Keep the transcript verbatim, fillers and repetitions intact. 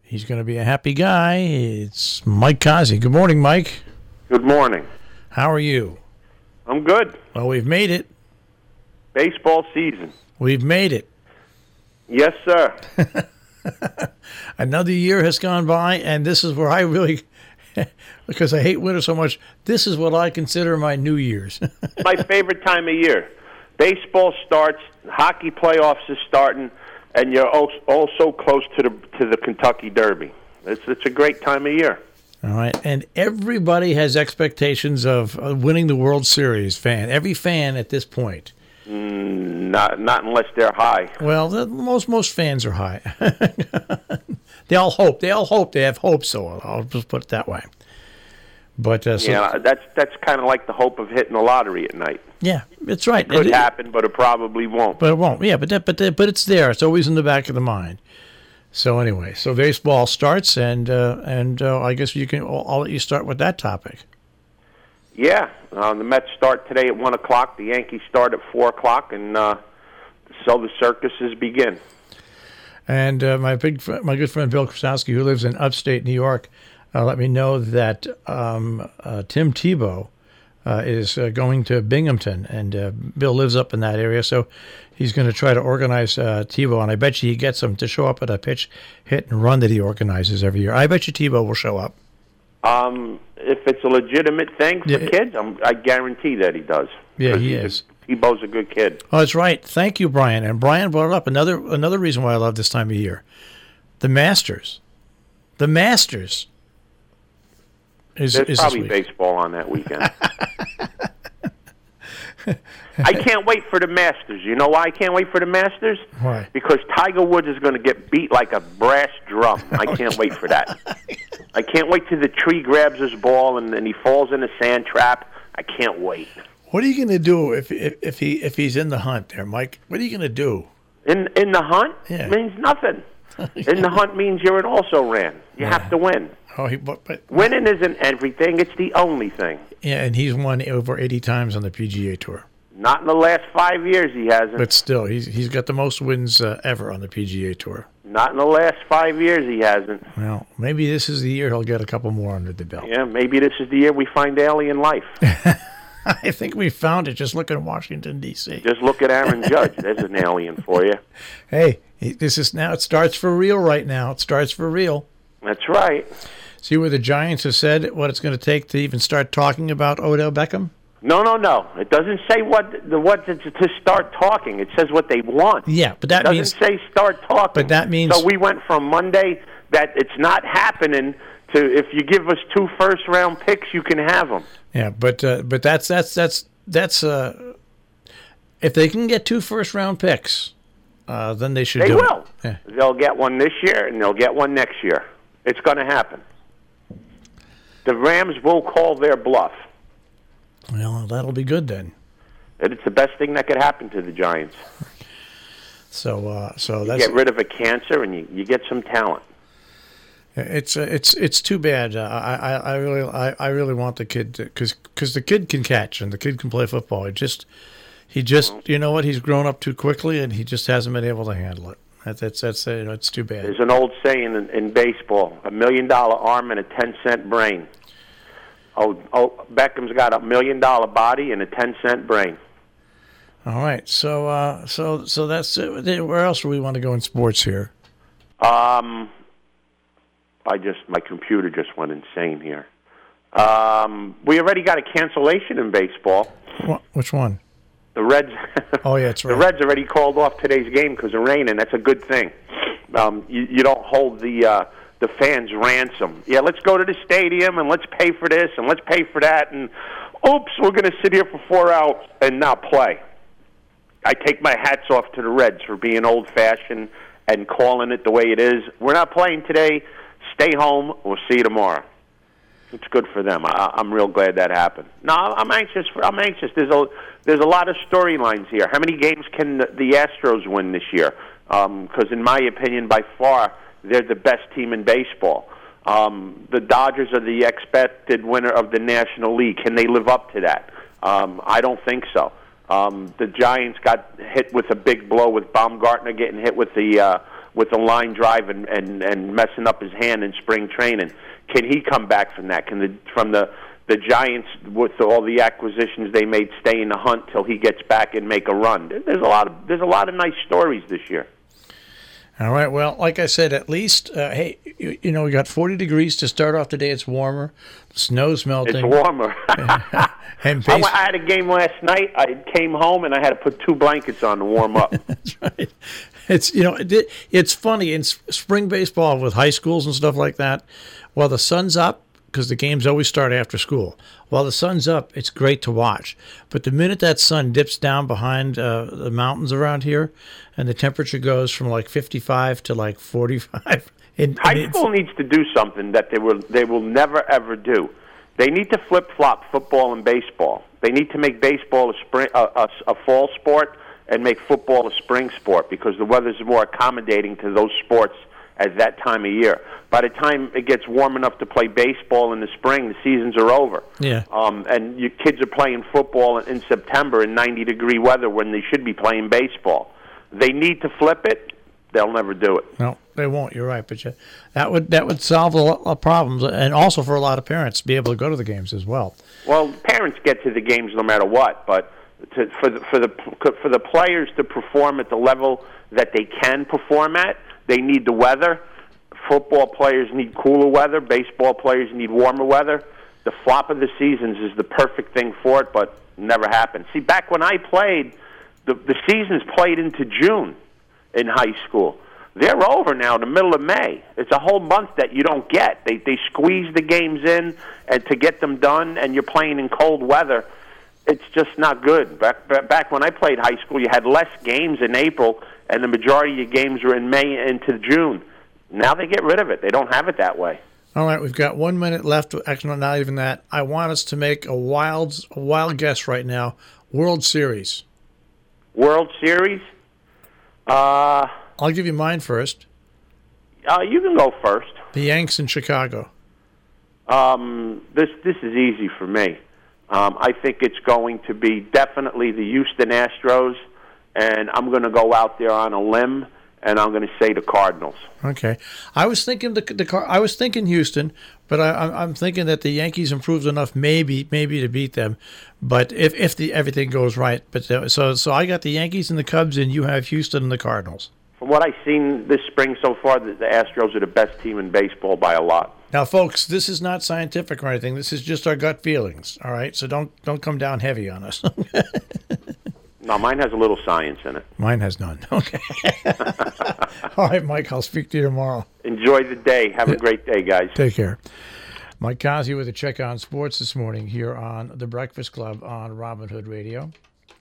He's going to be a happy guy. It's Mike Kazi. Good morning, Mike. Good morning. How are you? I'm good. Well, we've made it. Baseball season. We've made it. Yes, sir. Another year has gone by, and this is where I really, because I hate winter so much, this is what I consider my New Year's. My favorite time of year. Baseball starts, hockey playoffs is starting, and you're also close to the to the Kentucky Derby. It's it's a great time of year. All right, and everybody has expectations of uh, winning the World Series. Fan, every fan at this point. Mm, not not unless they're high. Well, the, most most fans are high. They all hope. They all hope. They have hope. So I'll, I'll just put it that way. But uh, so, yeah, that's that's kind of like the hope of hitting the lottery at night. Yeah, it's right. It could it, happen, but it probably won't. But it won't. Yeah, but that, but that, but it's there. It's always in the back of the mind. So anyway, so baseball starts, and uh, and uh, I guess you can. I'll, I'll let you start with that topic. Yeah, uh, the Mets start today at one o'clock. The Yankees start at four o'clock, and uh, so the circuses begin. And uh, my big, fr- my good friend Bill Krasowski, who lives in upstate New York, uh, let me know that um, uh, Tim Tebow uh, is uh, going to Binghamton, and uh, Bill lives up in that area, so he's going to try to organize uh, Tebow, and I bet you he gets him to show up at a pitch, hit, and run that he organizes every year. I bet you Tebow will show up. Um, if it's a legitimate thing for yeah, kids, I'm, I guarantee that he does. Yeah, he is. A, Tebow's a good kid. Oh, that's right. Thank you, Brian. And Brian brought it up. Another another reason why I love this time of year. The Masters. The Masters. Is, There's is probably baseball on that weekend. I can't wait for the Masters. You know why I can't wait for the Masters? Why? Because Tiger Woods is going to get beat like a brass drum. I can't wait for that. I can't wait till the tree grabs his ball and then he falls in a sand trap. I can't wait. What are you going to do if, if if he if he's in the hunt there, Mike? What are you going to do? In in the hunt? Yeah. It means nothing. In the hunt means you're an also-ran. You yeah. have to win. Oh, he, but, but winning isn't everything. It's the only thing. Yeah, and he's won over eighty times on the P G A Tour. Not in the last five years he hasn't. But still, he's he's got the most wins uh, ever on the P G A Tour. Not in the last five years he hasn't. Well, maybe this is the year he'll get a couple more under the belt. Yeah, maybe this is the year we find alien life. I think we found it. Just look at Washington, D C Just look at Aaron Judge. There's an alien for you. Hey, this is now. It starts for real right now. It starts for real. That's right. See where the Giants have said what it's going to take to even start talking about Odell Beckham? No, no, no. It doesn't say what the what to, to start talking. It says what they want. Yeah, but that it means doesn't say start talking. But that means so we went from Monday that it's not happening to if you give us two first round picks, you can have them. Yeah, but uh, but that's that's that's that's uh, if they can get two first round picks, uh, then they should. They do will. It. Yeah. They'll get one this year and they'll get one next year. It's going to happen. The Rams will call their bluff. Well, that'll be good then. And it's the best thing that could happen to the Giants. So, uh, so you that's get rid of a cancer and you, you get some talent. It's uh, it's it's too bad. Uh, I, I I really I, I really want the kid because because the kid can catch and the kid can play football. It just he just well, you know what he's grown up too quickly and he just hasn't been able to handle it. That, that's that's uh, you know, it's too bad. There's an old saying in, in baseball: a million dollar arm and a ten cent brain. Oh, oh, Beckham's got a million dollar body and a ten cent brain. All right, so uh, so so that's it. Where else do we want to go in sports here? Um, I just my computer just went insane here. Um, we already got a cancellation in baseball. What, which one? The Reds. Oh yeah, that's right. The Reds already called off today's game because of rain, and that's a good thing. Um, you, you don't hold the. Uh, the fans ransom. Yeah, let's go to the stadium and let's pay for this and let's pay for that and oops, we're going to sit here for four hours and not play. I take my hats off to the Reds for being old-fashioned and calling it the way it is. We're not playing today. Stay home. We'll see you tomorrow. It's good for them. I, I'm real glad that happened. No, I'm anxious. For, I'm anxious. There's a there's a lot of storylines here. How many games can the, the Astros win this year? Because um, in my opinion, by far, they're the best team in baseball. Um, the Dodgers are the expected winner of the National League. Can they live up to that? Um, I don't think so. Um, the Giants got hit with a big blow with Baumgartner getting hit with the uh, with a line drive and, and, and messing up his hand in spring training. Can he come back from that? Can the from the the Giants, with all the acquisitions they made, stay in the hunt till he gets back and make a run? There's a lot of there's a lot of nice stories this year. All right. Well, like I said, at least, uh, hey, you, you know, we got forty degrees to start off the day. It's warmer. Snow's melting. It's warmer. and I, I had a game last night. I came home and I had to put two blankets on to warm up. That's right. It's, you know, it, it's funny in spring baseball with high schools and stuff like that. While the sun's up, because the games always start after school. While the sun's up, it's great to watch. But the minute that sun dips down behind uh, the mountains around here, and the temperature goes from like fifty-five to like forty-five. It, High school needs to do something that they will they will never ever do. They need to flip flop football and baseball. They need to make baseball a spring a, a, a fall sport and make football a spring sport, because the weather's more accommodating to those sports at that time of year. By the time it gets warm enough to play baseball in the spring, the seasons are over. Yeah. Um, and your kids are playing football in September in ninety degree weather when they should be playing baseball. They need to flip it. They'll never do it. No, they won't. You're right, but you, that would that would solve a lot of problems, and also for a lot of parents to be able to go to the games as well. Well, parents get to the games no matter what, but to, for the for the for the players to perform at the level that they can perform at, they need the weather. Football players need cooler weather. Baseball players need warmer weather. The flop of the seasons is the perfect thing for it, but never happened. See, back when I played, the the seasons played into June in high school. They're over now in the middle of May. It's a whole month that you don't get. They they squeeze the games in and to get them done, and you're playing in cold weather. It's just not good. Back, back when I played high school, you had less games in April, and the majority of your games were in May into June. Now they get rid of it. They don't have it that way. All right, we've got one minute left. Actually, not even that. I want us to make a wild, a wild guess right now. World Series. World Series? Uh, I'll give you mine first. Uh, you can go first. The Yanks in Chicago. Um, this this is easy for me. Um, I think it's going to be definitely the Houston Astros, and I'm going to go out there on a limb, and I'm going to say the Cardinals. Okay, I was thinking the the car. I was thinking Houston, but I, I'm I'm thinking that the Yankees improved enough, maybe maybe to beat them. But if if the everything goes right, but the, so so I got the Yankees and the Cubs, and you have Houston and the Cardinals. From what I've seen this spring so far, the, the Astros are the best team in baseball by a lot. Now, folks, this is not scientific or anything. This is just our gut feelings. All right, so don't don't come down heavy on us. No, mine has a little science in it. Mine has none. Okay. All right, Mike, I'll speak to you tomorrow. Enjoy the day. Have a great day, guys. Take care. Mike Kazi with a check on sports this morning here on The Breakfast Club on Robin Hood Radio.